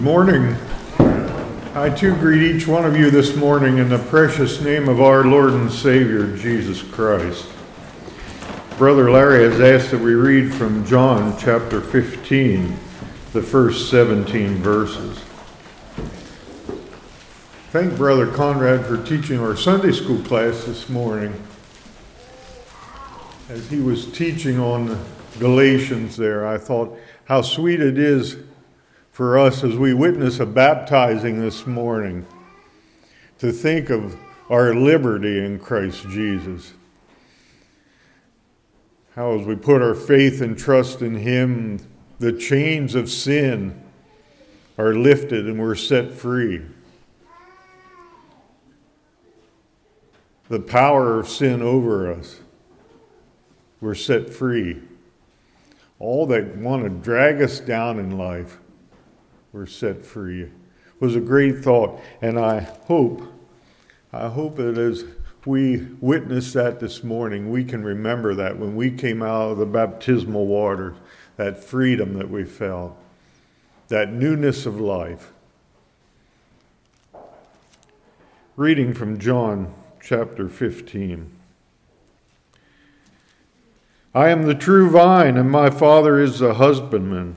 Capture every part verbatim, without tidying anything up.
Morning. I too greet each one of you this morning in the precious name of our Lord and Savior, Jesus Christ. Brother Larry has asked that we read from John chapter fifteen, the first seventeen verses. Thank Brother Conrad for teaching our Sunday school class this morning. As he was teaching on Galatians there, I thought how sweet it is for us as we witness a baptizing this morning to think of our liberty in Christ Jesus. How as we put our faith and trust in Him, the chains of sin are lifted and we're set free. The power of sin over us, we're set free. All that want to drag us down in life, we're set free. It was a great thought, and I hope, I hope that as we witness that this morning, we can remember that when we came out of the baptismal waters, that freedom that we felt, that newness of life. Reading from John chapter fifteen. I am the true vine, and my Father is the husbandman.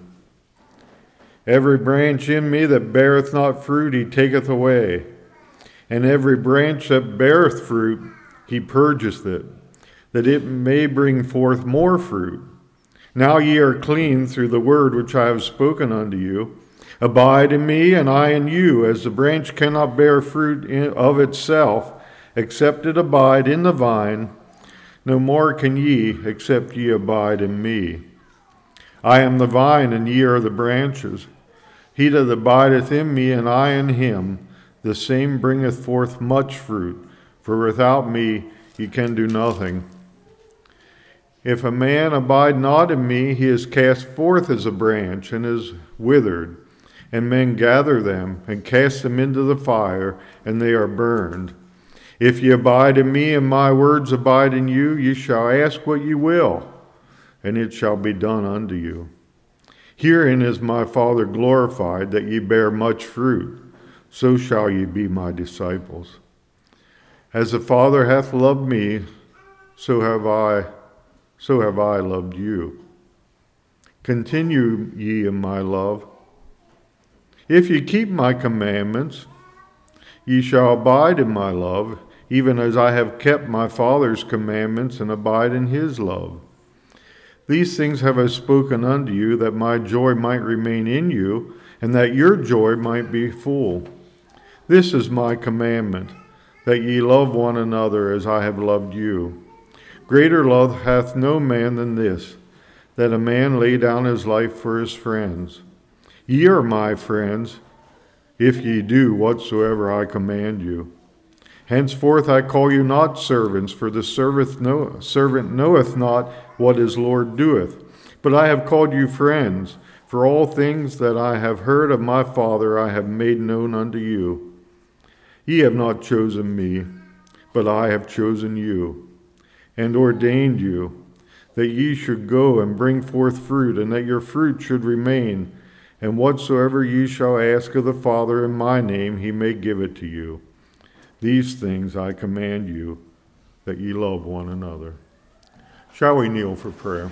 Every branch in me that beareth not fruit, he taketh away. And every branch that beareth fruit, he purgeth it, that it may bring forth more fruit. Now ye are clean through the word which I have spoken unto you. Abide in me, and I in you, as the branch cannot bear fruit in, of itself, except it abide in the vine. No more can ye, except ye abide in me. I am the vine, and ye are the branches. He that abideth in me, and I in him, the same bringeth forth much fruit, for without me ye can do nothing. If a man abide not in me, he is cast forth as a branch, and is withered, and men gather them, and cast them into the fire, and they are burned. If ye abide in me, and my words abide in you, ye shall ask what ye will, and it shall be done unto you. Herein is my Father glorified, that ye bear much fruit, so shall ye be my disciples. As the Father hath loved me, so have I, so have I loved you. Continue ye in my love. If ye keep my commandments, ye shall abide in my love, even as I have kept my Father's commandments and abide in his love. These things have I spoken unto you, that my joy might remain in you, and that your joy might be full. This is my commandment, that ye love one another as I have loved you. Greater love hath no man than this, that a man lay down his life for his friends. Ye are my friends, if ye do whatsoever I command you. Henceforth I call you not servants, for the servant knoweth not what his Lord doeth. But I have called you friends, for all things that I have heard of my Father I have made known unto you. Ye have not chosen me, but I have chosen you, and ordained you, that ye should go and bring forth fruit, and that your fruit should remain, and whatsoever ye shall ask of the Father in my name, he may give it to you. These things I command you, that ye love one another. Shall we kneel for prayer?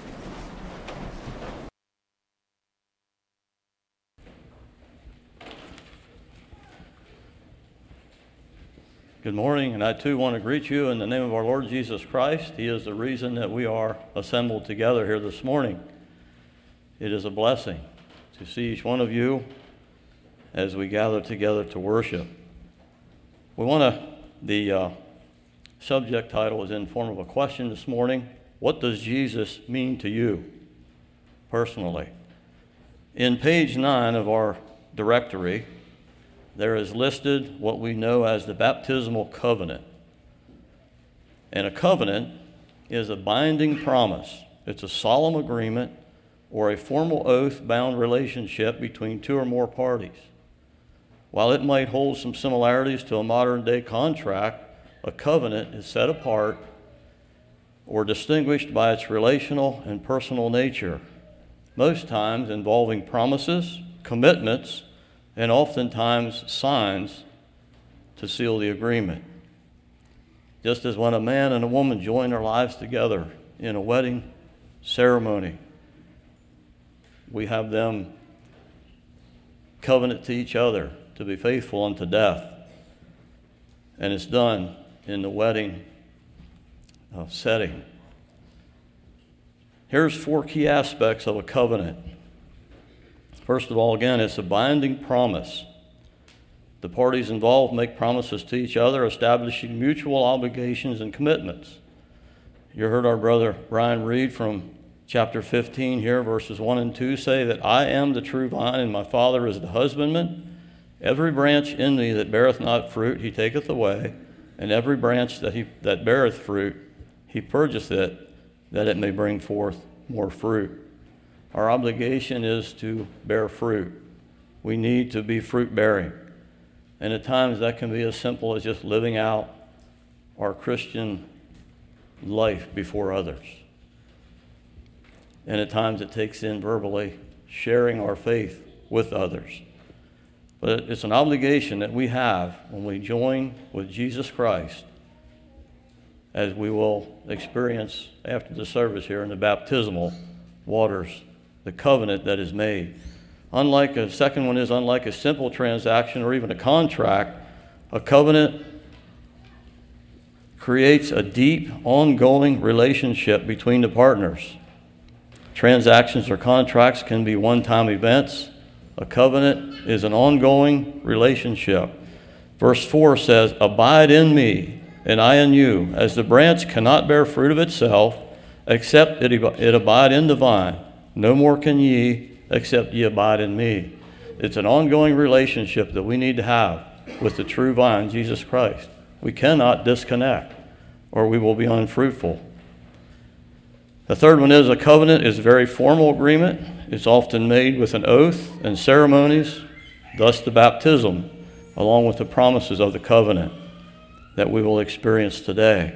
Good morning, and I too want to greet you in the name of our Lord Jesus Christ. He is the reason that we are assembled together here this morning. It is a blessing to see each one of you as we gather together to worship. We want to, the uh, subject title is in form of a question this morning. What does Jesus mean to you personally? In page nine of our directory, there is listed what we know as the baptismal covenant. And a covenant is a binding promise. It's a solemn agreement or a formal oath-bound relationship between two or more parties. While it might hold some similarities to a modern-day contract, a covenant is set apart or distinguished by its relational and personal nature. most times involving promises, commitments, and oftentimes signs to seal the agreement. Just as when a man and a woman join their lives together in a wedding ceremony, we have them covenant to each other to be faithful unto death. And it's done in the wedding uh, setting. Here's four key aspects of a covenant. First of all, again, it's a binding promise. The parties involved make promises to each other, establishing mutual obligations and commitments. You heard our brother Brian read from chapter fifteen here, verses one and two, say that I am the true vine, and my Father is the husbandman. Every branch in me that beareth not fruit, he taketh away, and every branch that he that beareth fruit, he purgeth it, that it may bring forth more fruit. Our obligation is to bear fruit. We need to be fruit-bearing. And at times that can be as simple as just living out our Christian life before others. And at times it takes in verbally sharing our faith with others. But it's an obligation that we have when we join with Jesus Christ, as we will experience after the service here in the baptismal waters, the covenant that is made. Unlike a second one is unlike a simple transaction or even a contract, a covenant creates a deep, ongoing relationship between the partners. Transactions or contracts can be one-time events. A covenant is an ongoing relationship. Verse four says, abide in me, and I in you, as the branch cannot bear fruit of itself, except it, it abide in the vine. No more can ye, except ye abide in me. It's an ongoing relationship that we need to have with the true vine, Jesus Christ. We cannot disconnect, or we will be unfruitful. The third one is a covenant is a very formal agreement. It's often made with an oath and ceremonies, thus the baptism, along with the promises of the covenant that we will experience today.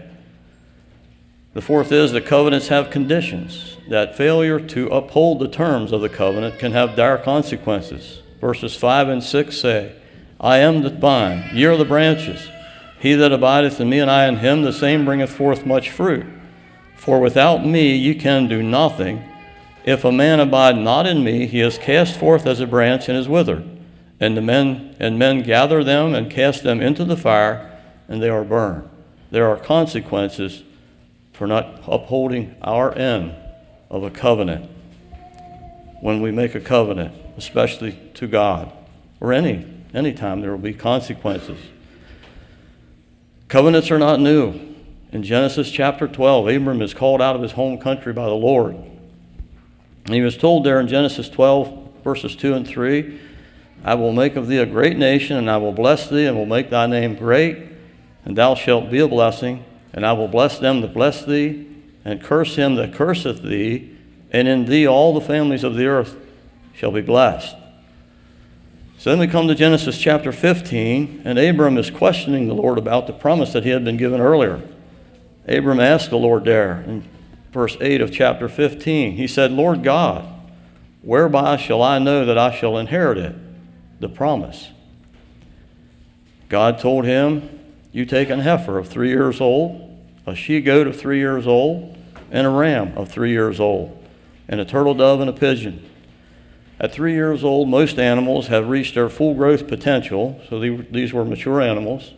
The fourth is that covenants have conditions, that failure to uphold the terms of the covenant can have dire consequences. Verses five and six say, I am the vine, ye are the branches. He that abideth in me and I in him, the same bringeth forth much fruit. For without me ye can do nothing. If a man abide not in me, he is cast forth as a branch and is withered. And the men and men gather them and cast them into the fire, and they are burned. There are consequences for not upholding our end of a covenant. When we make a covenant, especially to God, or any any time, there will be consequences. Covenants are not new. In Genesis chapter twelve, Abram is called out of his home country by the Lord. And he was told there in Genesis twelve, verses two and three, I will make of thee a great nation, and I will bless thee, and will make thy name great, and thou shalt be a blessing. And I will bless them that bless thee, and curse him that curseth thee, and in thee all the families of the earth shall be blessed. So then we come to Genesis chapter fifteen, and Abram is questioning the Lord about the promise that he had been given earlier. Abram asked the Lord there in verse eight of chapter fifteen, he said, Lord God, whereby shall I know that I shall inherit it, the promise? God told him, you take an heifer of three years old, a she-goat of three years old, and a ram of three years old, and a turtle dove and a pigeon. At three years old, most animals have reached their full growth potential, so these were mature animals.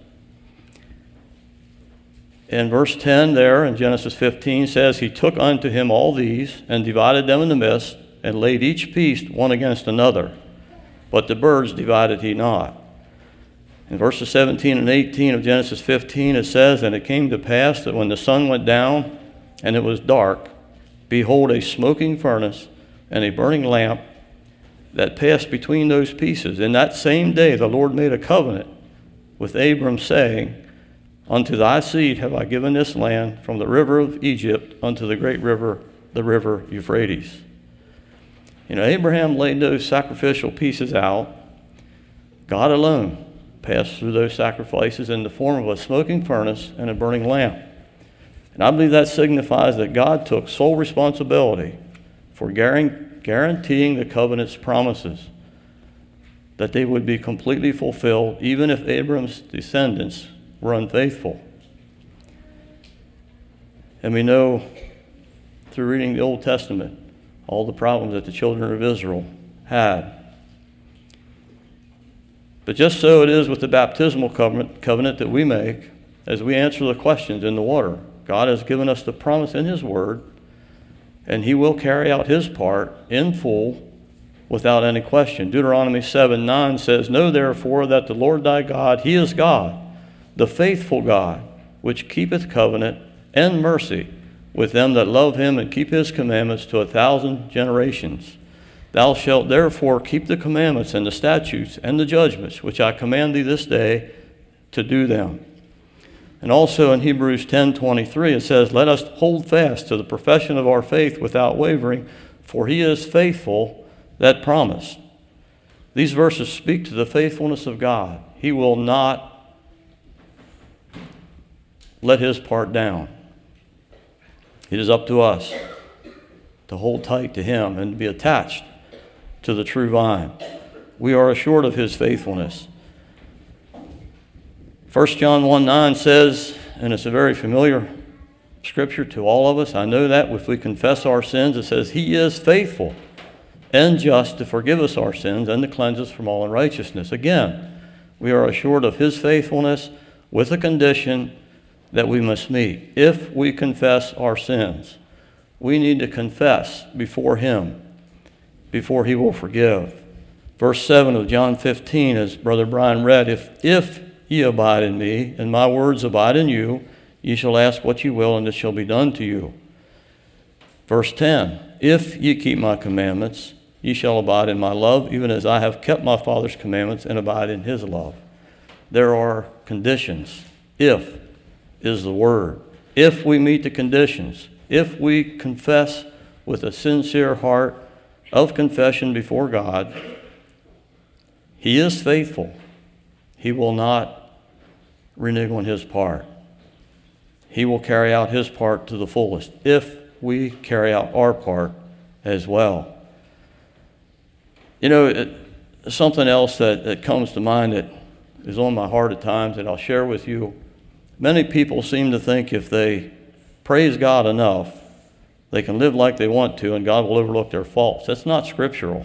And verse ten there in Genesis fifteen says, he took unto him all these, and divided them in the midst, and laid each piece one against another. But the birds divided he not. In verses seventeen and eighteen of Genesis fifteen, it says, and it came to pass that when the sun went down, and it was dark, behold, a smoking furnace and a burning lamp that passed between those pieces. In that same day the Lord made a covenant with Abram, saying, unto thy seed have I given this land, from the river of Egypt unto the great river, the river Euphrates. You know, Abraham laid those sacrificial pieces out. God alone passed through those sacrifices in the form of a smoking furnace and a burning lamp. And I believe that signifies that God took sole responsibility for guaranteeing the covenant's promises. that they would be completely fulfilled, even if Abram's descendants were unfaithful. And we know through reading the Old Testament all the problems that the children of Israel had. But just so it is with the baptismal covenant, covenant that we make as we answer the questions in the water. God has given us the promise in his word, and he will carry out his part in full without any question. Deuteronomy seven nine says, Know therefore that the Lord thy God, he is God, the faithful God, which keepeth covenant and mercy with them that love him and keep his commandments to a thousand generations. Thou shalt therefore keep the commandments and the statutes and the judgments which I command thee this day to do them. And also in Hebrews ten twenty-three it says, Let us hold fast to the profession of our faith without wavering, for he is faithful that promised. These verses speak to the faithfulness of God. He will not let his part down. It is up to us to hold tight to him and to be attached to the true vine. We are assured of his faithfulness. First John one nine says, and it's a very familiar scripture to all of us, I know that if we confess our sins, it says, He is faithful and just to forgive us our sins and to cleanse us from all unrighteousness. Again, we are assured of his faithfulness with a condition that we must meet. If we confess our sins, we need to confess before him, before he will forgive. Verse seven of John fifteen, as Brother Brian read, If, if ye abide in me, and my words abide in you, ye shall ask what ye will, and it shall be done to you. Verse ten, If ye keep my commandments, ye shall abide in my love, even as I have kept my Father's commandments and abide in his love. There are conditions. If is the word. If we meet the conditions, if we confess with a sincere heart of confession before God, he is faithful. He will not renege on his part. He will carry out his part to the fullest if we carry out our part as well. You know, it, something else that, that comes to mind that is on my heart at times that I'll share with you. Many people seem to think if they praise God enough, they can live like they want to and God will overlook their faults. That's not scriptural.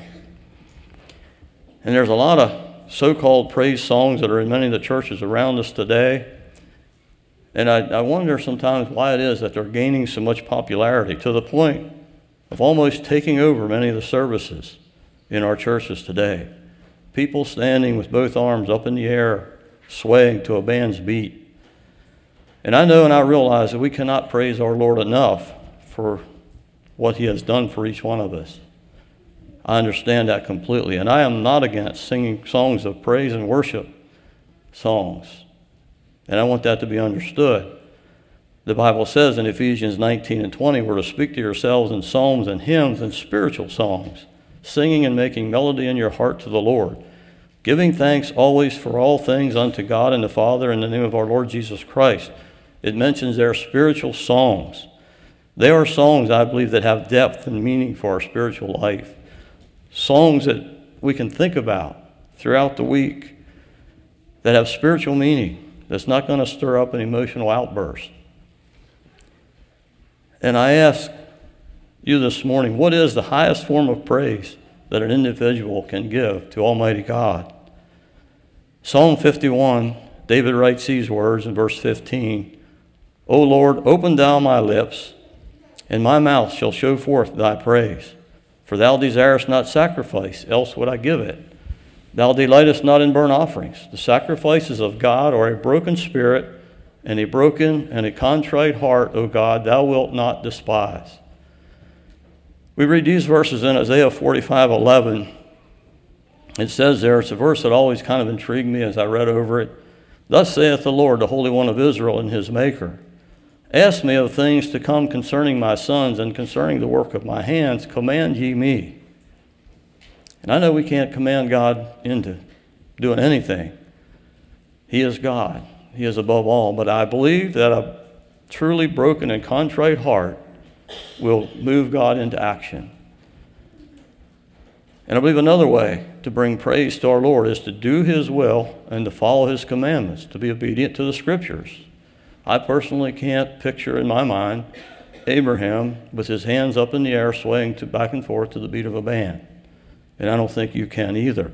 And there's a lot of so-called praise songs that are in many of the churches around us today. And I, I wonder sometimes why it is that they're gaining so much popularity to the point of almost taking over many of the services in our churches today. People standing with both arms up in the air, swaying to a band's beat. And I know and I realize that we cannot praise our Lord enough for what he has done for each one of us. I understand that completely. And I am not against singing songs of praise and worship songs. And I want that to be understood. The Bible says in Ephesians nineteen and twenty, we're to speak to yourselves in psalms and hymns and spiritual songs, singing and making melody in your heart to the Lord, giving thanks always for all things unto God and the Father in the name of our Lord Jesus Christ. It mentions their spiritual songs. They are songs, I believe, that have depth and meaning for our spiritual life. Songs that we can think about throughout the week that have spiritual meaning, that's not going to stir up an emotional outburst. And I ask you this morning, what is the highest form of praise that an individual can give to Almighty God? Psalm fifty-one, David writes these words in verse fifteen, O Lord, open thou my lips, and my mouth shall show forth thy praise. For thou desirest not sacrifice, else would I give it. Thou delightest not in burnt offerings. The sacrifices of God are a broken spirit, and a broken and a contrite heart, O God, thou wilt not despise. We read these verses in Isaiah forty-five eleven. It says there, it's a verse that always kind of intrigued me as I read over it. Thus saith the Lord, the Holy One of Israel, and his Maker. Ask me of things to come concerning my sons and concerning the work of my hands, command ye me. And I know we can't command God into doing anything. He is God. He is above all. But I believe that a truly broken and contrite heart will move God into action. And I believe another way to bring praise to our Lord is to do his will and to follow his commandments, to be obedient to the Scriptures. I personally can't picture in my mind Abraham with his hands up in the air swaying to back and forth to the beat of a band. And I don't think you can either.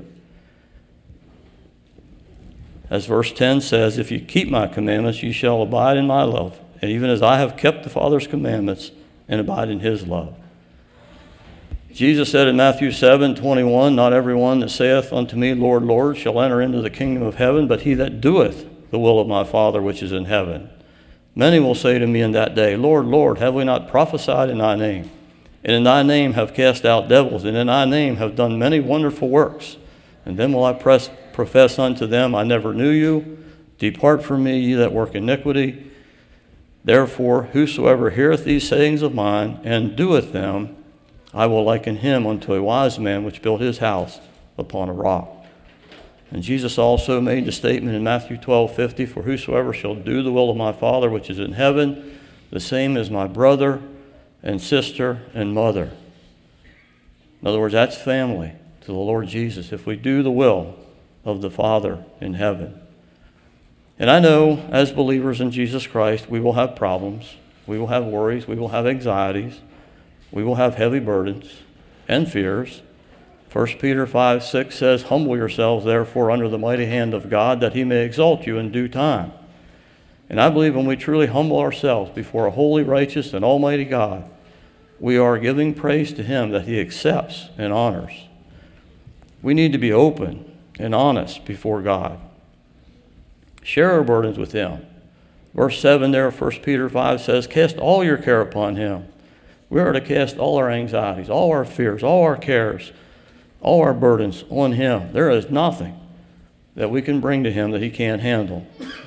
As verse ten says, if you keep my commandments, you shall abide in my love, and even as I have kept the Father's commandments and abide in his love. Jesus said in Matthew seven twenty-one, not everyone that saith unto me, Lord, Lord, shall enter into the kingdom of heaven, but he that doeth the will of my Father which is in heaven. Many will say to me in that day, Lord, Lord, have we not prophesied in thy name? And in thy name have cast out devils, and in thy name have done many wonderful works. And then will I press, profess unto them, I never knew you. Depart from me, ye that work iniquity. Therefore, whosoever heareth these sayings of mine, and doeth them, I will liken him unto a wise man which built his house upon a rock. And Jesus also made the statement in Matthew twelve fifty, for whosoever shall do the will of my Father which is in heaven, the same is my brother and sister and mother. In other words, that's family to the Lord Jesus, if we do the will of the Father in heaven. And I know as believers in Jesus Christ, we will have problems, we will have worries, we will have anxieties, we will have heavy burdens and fears. First Peter five six says, humble yourselves therefore under the mighty hand of God, that he may exalt you in due time. And I believe when we truly humble ourselves before a holy, righteous, and almighty God, we are giving praise to him that he accepts and honors. We need to be open and honest before God. Share our burdens with him. Verse seven there, First Peter five says, cast all your care upon him. We are to cast all our anxieties, all our fears, all our cares, all our burdens on him. There is nothing that we can bring to him that he can't handle.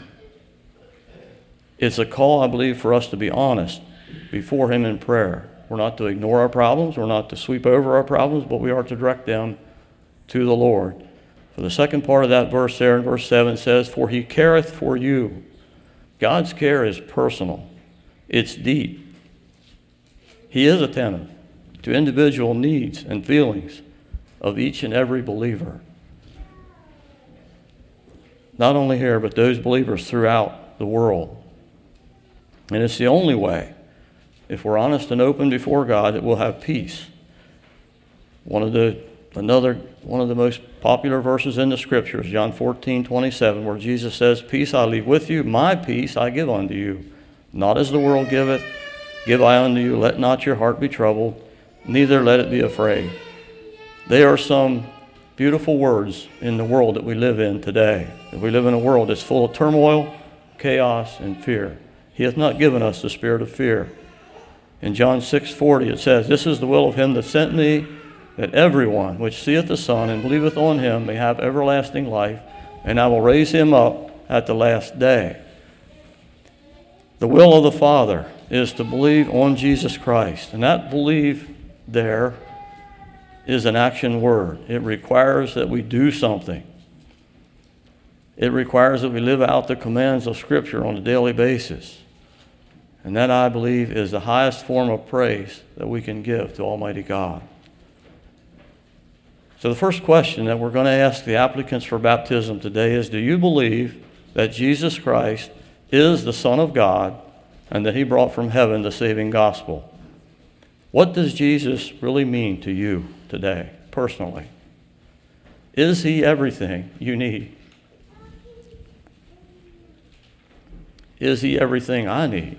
It's a call, I believe, for us to be honest before him in prayer. We're not to ignore our problems. We're not to sweep over our problems, but we are to direct them to the Lord. For the second part of that verse there in verse seven says, for he careth for you. God's care is personal. It's deep. He is attentive to individual needs and feelings of each and every believer. Not only here, but those believers throughout the world. And it's the only way, if we're honest and open before God, that we'll have peace. One of the another one of the most popular verses in the Scriptures, John fourteen twenty-seven, where Jesus says, peace I leave with you, my peace I give unto you. Not as the world giveth, give I unto you. Let not your heart be troubled, neither let it be afraid. They are some beautiful words in the world that we live in today. That we live in a world that's full of turmoil, chaos, and fear. He hath not given us the spirit of fear. In John six forty it says, this is the will of him that sent me, that everyone which seeth the Son and believeth on him may have everlasting life, and I will raise him up at the last day. The will of the Father is to believe on Jesus Christ, and that believe there is an action word. It requires that we do something. It requires that we live out the commands of Scripture on a daily basis. And that, I believe, is the highest form of praise that we can give to Almighty God. So the first question that we're going to ask the applicants for baptism today is, do you believe that Jesus Christ is the Son of God and that he brought from heaven the saving gospel? What does Jesus really mean to you today, personally? Is he everything you need? Is he everything I need?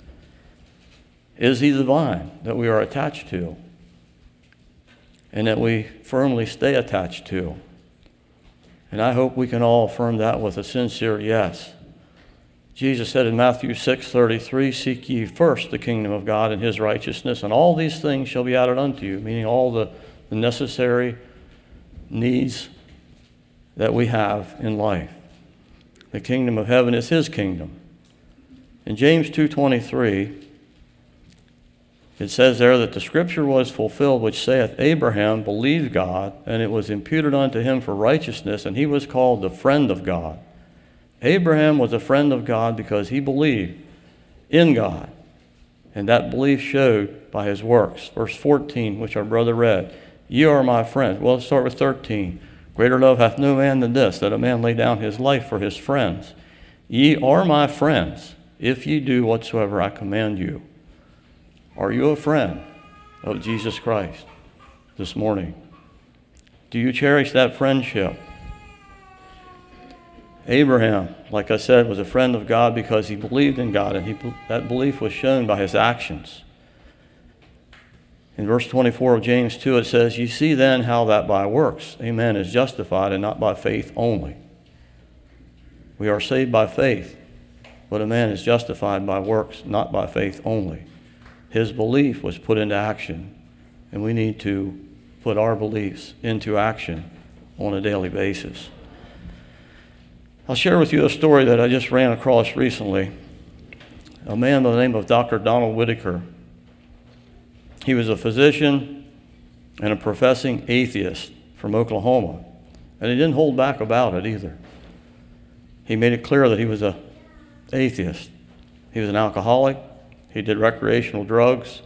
Is he the vine that we are attached to and that we firmly stay attached to? And I hope we can all affirm that with a sincere yes. Jesus said in Matthew six thirty-three, seek ye first the kingdom of God and his righteousness, and all these things shall be added unto you, meaning all the, the necessary needs that we have in life. The kingdom of heaven is his kingdom. In James two twenty-three, it says there that the scripture was fulfilled, which saith, Abraham believed God, and it was imputed unto him for righteousness, and he was called the friend of God. Abraham was a friend of God because he believed in God, and that belief showed by his works. Verse fourteen, which our brother read, Ye are my friends. Well, let's start with thirteen. Greater love hath no man than this, that a man lay down his life for his friends. Ye are my friends, if ye do whatsoever I command you. Are you a friend of Jesus Christ this morning? Do you cherish that friendship? Abraham, like I said, was a friend of God because he believed in God, and he, that belief was shown by his actions. In verse twenty-four of James two, it says, "You see then how that by works a man is justified, and not by faith only." We are saved by faith, but a man is justified by works, not by faith only. His belief was put into action, and we need to put our beliefs into action on a daily basis. I'll share with you a story that I just ran across recently. A man by the name of Doctor Donald Whitaker. He was a physician and a professing atheist from Oklahoma, and he didn't hold back about it either. He made it clear that he was an atheist. He was an alcoholic. He did recreational drugs,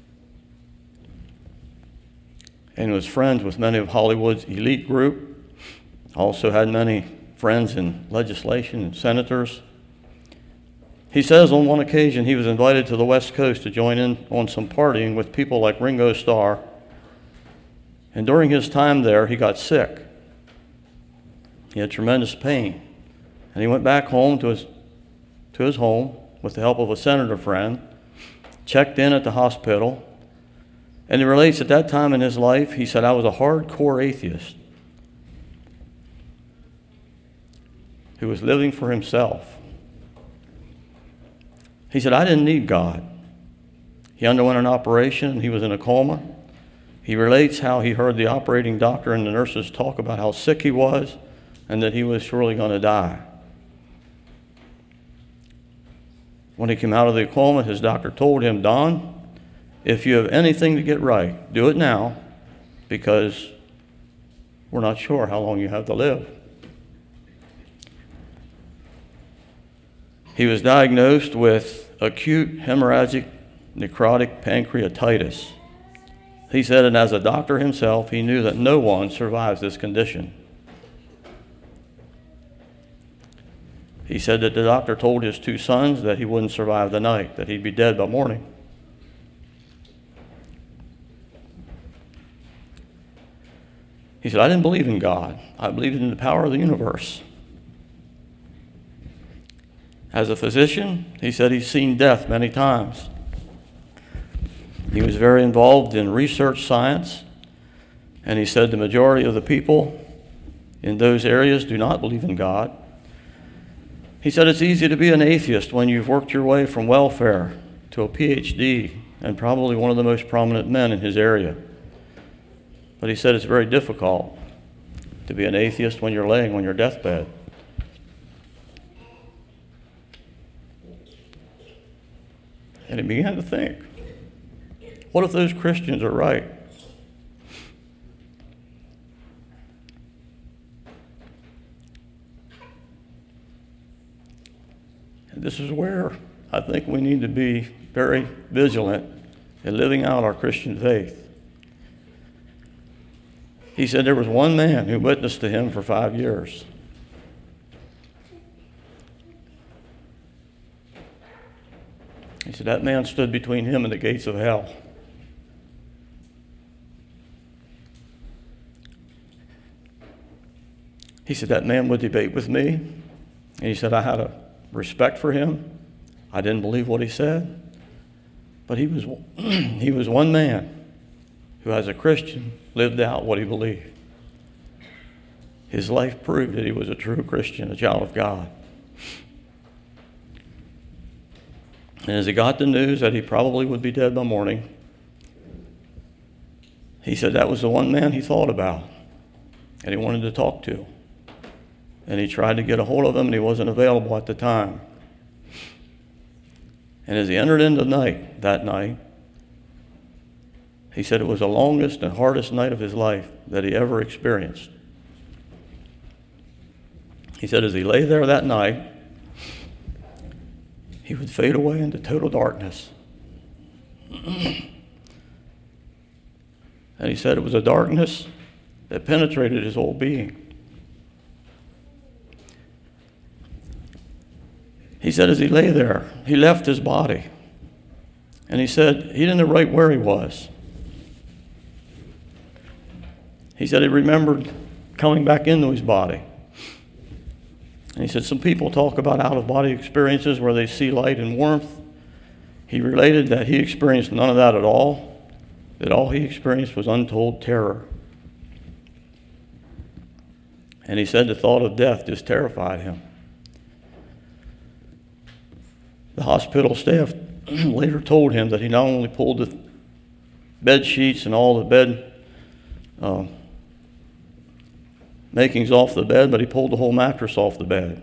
and was friends with many of Hollywood's elite group. Also had many friends in legislation and senators. He says on one occasion he was invited to the West Coast to join in on some partying with people like Ringo Starr. And during his time there, he got sick. He had tremendous pain. And he went back home to his, to his home with the help of a senator friend, checked in at the hospital. And he relates at that time in his life, he said, "I was a hardcore atheist who was living for himself." He said, "I didn't need God." He underwent an operation and he was in a coma. He relates how he heard the operating doctor and the nurses talk about how sick he was and that he was surely going to die. When he came out of the coma, his doctor told him, "Don, if you have anything to get right, do it now, because we're not sure how long you have to live." He was diagnosed with acute hemorrhagic necrotic pancreatitis. He said, and as a doctor himself, he knew that no one survives this condition. He said that the doctor told his two sons that he wouldn't survive the night, that he'd be dead by morning. He said, "I didn't believe in God. I believed in the power of the universe." As a physician, he said he's seen death many times. He was very involved in research science, and he said the majority of the people in those areas do not believe in God. He said it's easy to be an atheist when you've worked your way from welfare to a P H D and probably one of the most prominent men in his area. But he said it's very difficult to be an atheist when you're laying on your deathbed. And he began to think, what if those Christians are right? And this is where I think we need to be very vigilant in living out our Christian faith. He said there was one man who witnessed to him for five years. He said that man stood between him and the gates of hell. He said that man would debate with me. And he said I had a respect for him. I didn't believe what he said. But he was, he was one man who, as a Christian, lived out what he believed. His life proved that he was a true Christian, a child of God. And as he got the news that he probably would be dead by morning, he said that was the one man he thought about and he wanted to talk to. And he tried to get a hold of him, and he wasn't available at the time. And as he entered into the night, that night, he said it was the longest and hardest night of his life that he ever experienced. He said as he lay there that night, he would fade away into total darkness. And he said it was a darkness that penetrated his whole being. He said as he lay there, he left his body. And he said he didn't know right where he was. He said he remembered coming back into his body. And he said some people talk about out-of-body experiences where they see light and warmth. He related that he experienced none of that at all, that all he experienced was untold terror. And he said the thought of death just terrified him. The hospital staff later told him that he not only pulled the bed sheets and all the bed uh, makings off the bed, but he pulled the whole mattress off the bed.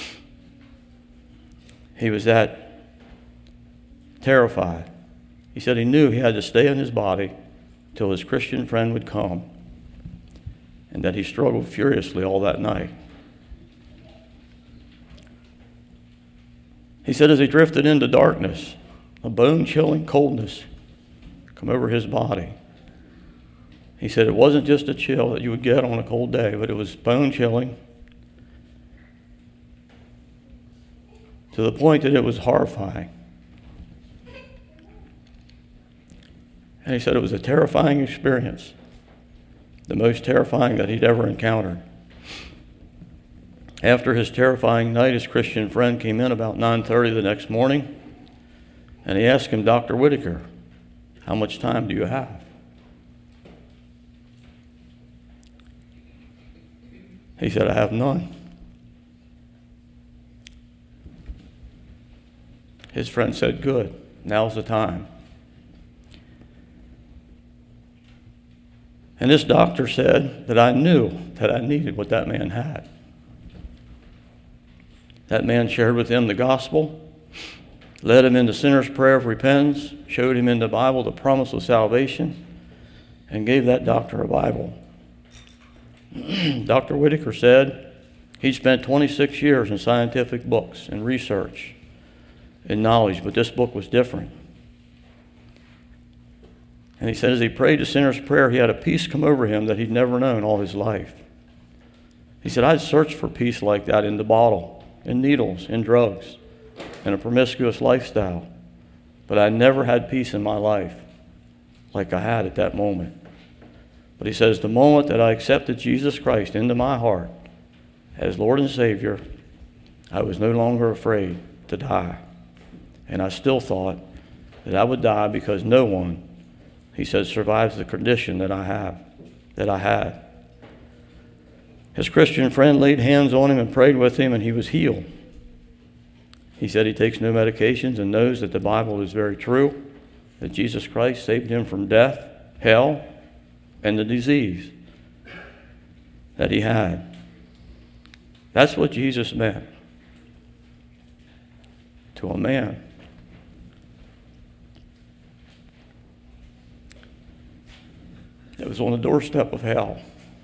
He was that terrified. He said he knew he had to stay in his body till his Christian friend would come, and that he struggled furiously all that night. He said as he drifted into darkness, a bone-chilling coldness come over his body. He said it wasn't just a chill that you would get on a cold day, but it was bone-chilling to the point that it was horrifying. And he said it was a terrifying experience, the most terrifying that he'd ever encountered. After his terrifying night, his Christian friend came in about nine thirty the next morning, and he asked him, Doctor Whitaker, how much time do you have? He said, I have none. His friend said, good, now's the time. And this doctor said that I knew that I needed what that man had. That man shared with him the gospel, led him into sinner's prayer of repentance, showed him in the Bible the promise of salvation, and gave that doctor a Bible. Doctor Whitaker said he spent twenty-six years in scientific books and research and knowledge, but this book was different. And he said as he prayed the sinner's prayer, he had a peace come over him that he'd never known all his life. He said, I'd searched for peace like that in the bottle, in needles, in drugs, in a promiscuous lifestyle, but I never had peace in my life like I had at that moment. But he says, the moment that I accepted Jesus Christ into my heart as Lord and Savior, I was no longer afraid to die. And I still thought that I would die because no one, he says, survives the condition that I have, that I had. His Christian friend laid hands on him and prayed with him, and he was healed. He said he takes no medications and knows that the Bible is very true, that Jesus Christ saved him from death, hell, and the disease that he had. That's what Jesus meant to a man. It was on the doorstep of hell.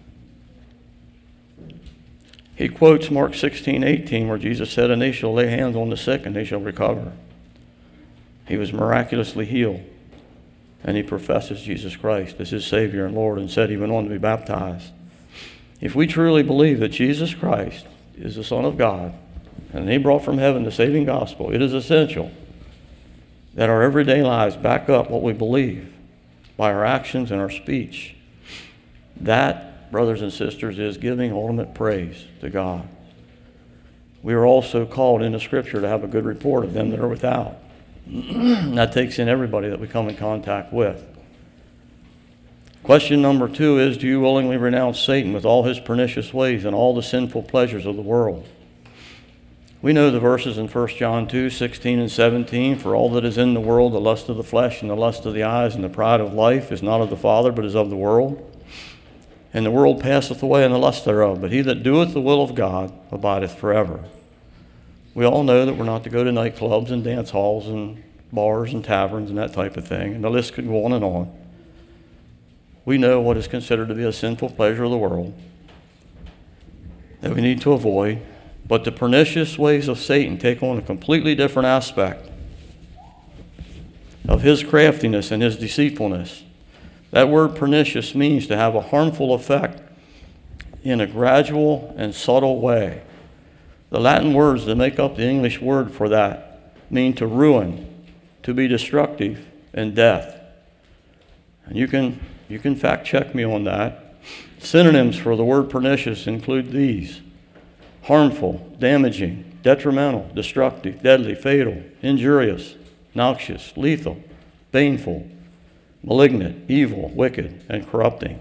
He quotes Mark sixteen eighteen, where Jesus said, and they shall lay hands on the sick and they shall recover. He was miraculously healed, and he professes Jesus Christ as his Savior and Lord, and said he went on to be baptized. If we truly believe that Jesus Christ is the Son of God, and he brought from heaven the saving gospel, it is essential that our everyday lives back up what we believe by our actions and our speech. That, brothers and sisters, is giving ultimate praise to God. We are also called in the Scripture to have a good report of them that are without. That takes in everybody that we come in contact with. Question number two is, do you willingly renounce Satan with all his pernicious ways and all the sinful pleasures of the world? We know the verses in First John two, sixteen and seventeen, for all that is in the world, the lust of the flesh and the lust of the eyes and the pride of life is not of the Father, but is of the world. And the world passeth away and the lust thereof, but he that doeth the will of God abideth forever. We all know that we're not to go to nightclubs and dance halls and bars and taverns and that type of thing, and the list could go on and on. We know what is considered to be a sinful pleasure of the world that we need to avoid. But the pernicious ways of Satan take on a completely different aspect of his craftiness and his deceitfulness. That word pernicious means to have a harmful effect in a gradual and subtle way. The Latin words that make up the English word for that mean to ruin, to be destructive, and death. And you can, you can fact check me on that. Synonyms for the word pernicious include these: harmful, damaging, detrimental, destructive, deadly, fatal, injurious, noxious, lethal, baneful, malignant, evil, wicked, and corrupting.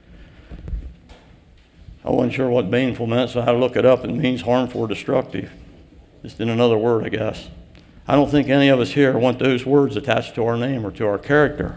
I wasn't sure what baneful meant, so I had to look it up. It means harmful or destructive. Just in another word, I guess. I don't think any of us here want those words attached to our name or to our character.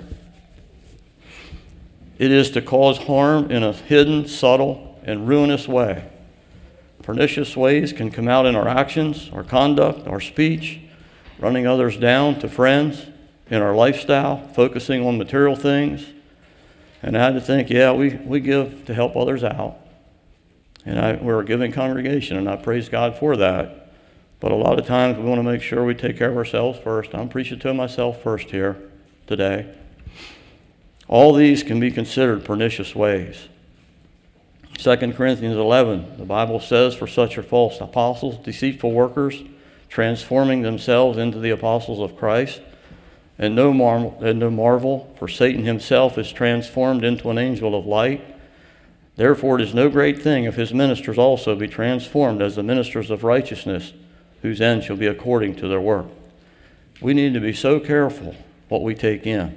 It is to cause harm in a hidden, subtle, and ruinous way. Pernicious ways can come out in our actions, our conduct, our speech, running others down to friends, in our lifestyle, focusing on material things. And I had to think, yeah, we, we give to help others out. And I, we're a giving congregation, and I praise God for that. But a lot of times we want to make sure we take care of ourselves first. I'm preaching to myself first here today. All these can be considered pernicious ways. Second Corinthians eleven, the Bible says, "For such are false apostles, deceitful workers, transforming themselves into the apostles of Christ. And no marvel, and no marvel, for Satan himself is transformed into an angel of light. Therefore it is no great thing if his ministers also be transformed as the ministers of righteousness, whose end shall be according to their work." We need to be so careful what we take in.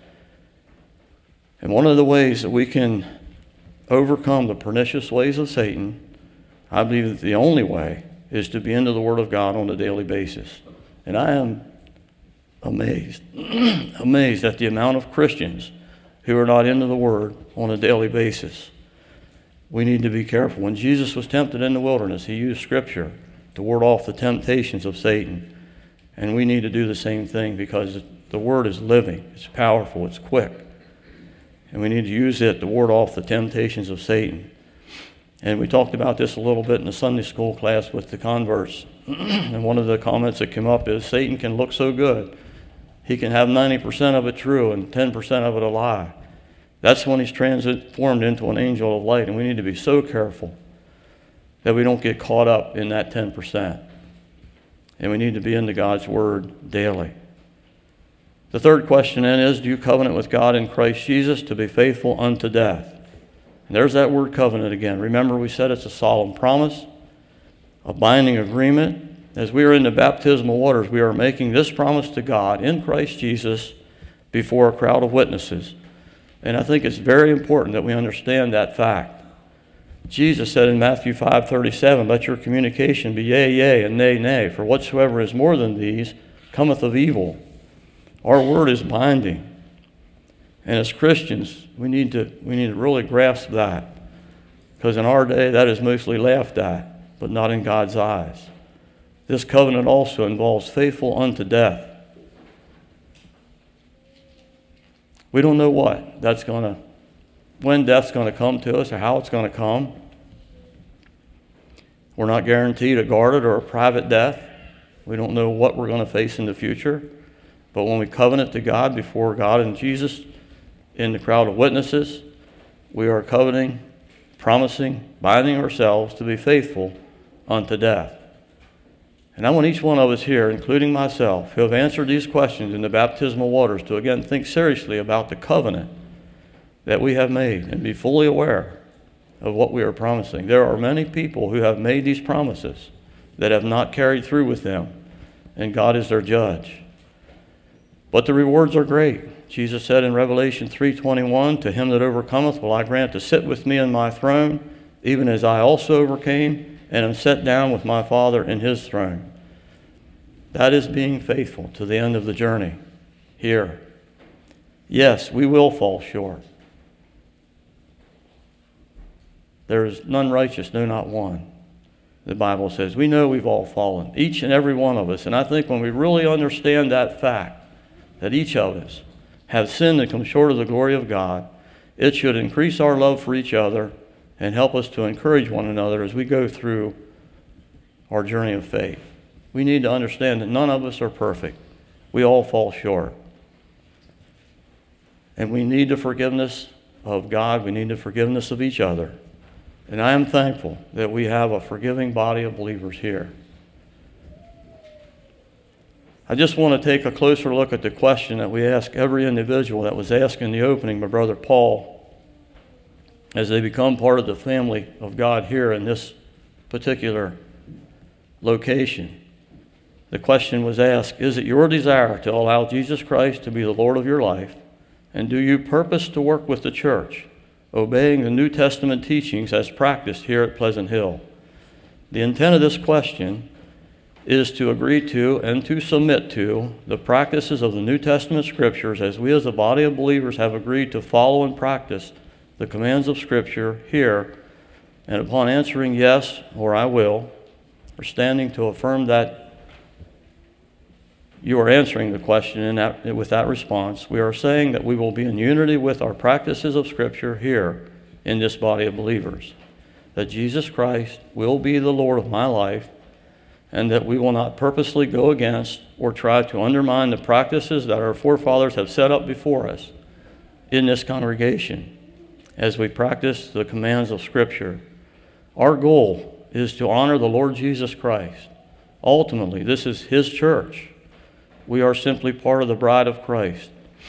And one of the ways that we can overcome the pernicious ways of Satan, I believe that the only way, is to be into the Word of God on a daily basis. And I am amazed, amazed at the amount of Christians who are not into the Word on a daily basis. We need to be careful. When Jesus was tempted in the wilderness, he used Scripture to ward off the temptations of Satan. And we need to do the same thing, because the Word is living, it's powerful, it's quick. And we need to use it to ward off the temptations of Satan. And we talked about this a little bit in the Sunday school class with the converts. And one of the comments that came up is, Satan can look so good. He can have ninety percent of it true and ten percent of it a lie. That's when he's transformed into an angel of light. And we need to be so careful that we don't get caught up in that ten percent. And we need to be into God's Word daily. The third question then is, do you covenant with God in Christ Jesus to be faithful unto death? And there's that word covenant again. Remember, we said it's a solemn promise, a binding agreement. As we are in the baptismal waters, we are making this promise to God in Christ Jesus before a crowd of witnesses. And I think it's very important that we understand that fact. Jesus said in Matthew five thirty-seven, "Let your communication be yea, yea, and nay, nay, for whatsoever is more than these cometh of evil." Our word is binding. And as Christians, we need to we need to really grasp that. Because in our day, that is mostly laughed at, but not in God's eyes. This covenant also involves faithful unto death. We don't know what that's going to, when death's going to come to us or how it's going to come. We're not guaranteed a guarded or a private death. We don't know what we're going to face in the future. But when we covenant to God before God and Jesus in the crowd of witnesses, we are covenanting, promising, binding ourselves to be faithful unto death. And I want each one of us here, including myself, who have answered these questions in the baptismal waters, to again think seriously about the covenant that we have made and be fully aware of what we are promising. There are many people who have made these promises that have not carried through with them, and God is their judge. But the rewards are great. Jesus said in Revelation three twenty-one, "To him that overcometh will I grant to sit with me in my throne, even as I also overcame, and am set down with my Father in his throne." That is being faithful to the end of the journey here. Yes, we will fall short. There is none righteous, no, not one. The Bible says we know we've all fallen, each and every one of us. And I think when we really understand that fact, that each of us have sinned and come short of the glory of God, it should increase our love for each other and help us to encourage one another as we go through our journey of faith. We need to understand that none of us are perfect. We all fall short. And we need the forgiveness of God. We need the forgiveness of each other. And I am thankful that we have a forgiving body of believers here. I just want to take a closer look at the question that we ask every individual that was asked in the opening by Brother Paul as they become part of the family of God here in this particular location. The question was asked, is it your desire to allow Jesus Christ to be the Lord of your life? And do you purpose to work with the church, obeying the New Testament teachings as practiced here at Pleasant Hill? The intent of this question is to agree to and to submit to the practices of the New Testament Scriptures as we as a body of believers have agreed to follow and practice the commands of Scripture here, and upon answering yes or I will, or standing to affirm that you are answering the question in that, with that response, we are saying that we will be in unity with our practices of Scripture here in this body of believers, that Jesus Christ will be the Lord of my life, and that we will not purposely go against or try to undermine the practices that our forefathers have set up before us in this congregation as we practice the commands of Scripture. Our goal is to honor the Lord Jesus Christ. Ultimately, this is His church. We are simply part of the bride of Christ.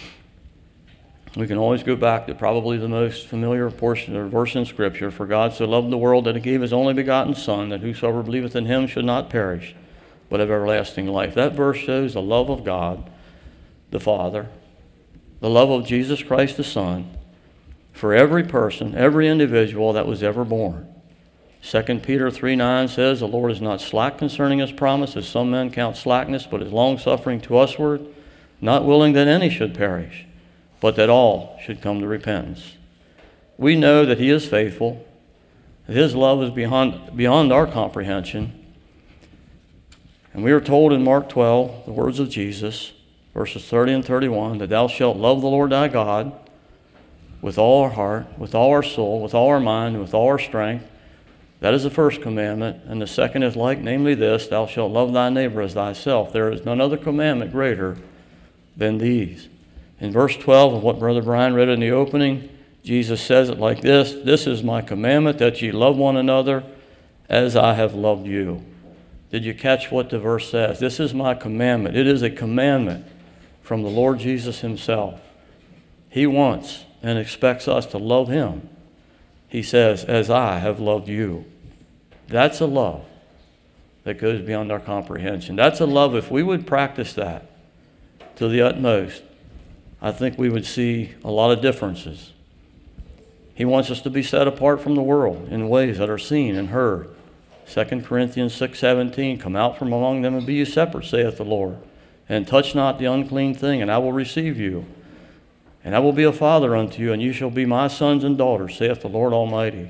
We can always go back to probably the most familiar portion or verse in Scripture. For God so loved the world that He gave His only begotten Son, that whosoever believeth in Him should not perish, but have everlasting life. That verse shows the love of God, the Father, the love of Jesus Christ, the Son, for every person, every individual that was ever born. Second Peter three nine says, the Lord is not slack concerning His promise, as some men count slackness, but is longsuffering to usward, not willing that any should perish, but that all should come to repentance. We know that He is faithful, that His love is beyond, beyond our comprehension. And we are told in Mark twelve, the words of Jesus, verses thirty and thirty-one, that thou shalt love the Lord thy God with all our heart, with all our soul, with all our mind, and with all our strength. That is the first commandment. And the second is like, namely this, thou shalt love thy neighbor as thyself. There is none other commandment greater than these. In verse twelve of what Brother Brian read in the opening, Jesus says it like this, this is my commandment, that ye love one another as I have loved you. Did you catch what the verse says? This is my commandment. It is a commandment from the Lord Jesus Himself. He wants and expects us to love Him. He says, as I have loved you. That's a love that goes beyond our comprehension. That's a love, if we would practice that to the utmost, I think we would see a lot of differences. He wants us to be set apart from the world in ways that are seen and heard. Second Corinthians six seventeen, come out from among them and be ye separate, saith the Lord, and touch not the unclean thing, and I will receive you. And I will be a father unto you, and you shall be my sons and daughters, saith the Lord Almighty.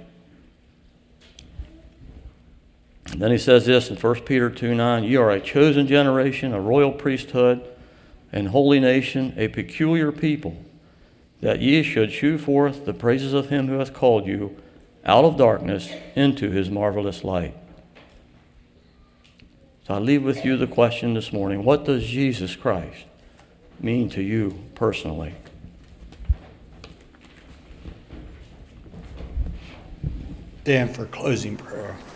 And then he says this in First Peter two nine, ye are a chosen generation, a royal priesthood, and holy nation, a peculiar people, that ye should shew forth the praises of Him who hath called you out of darkness into His marvelous light. So I leave with you the question this morning, what does Jesus Christ mean to you personally? Dan, for closing prayer.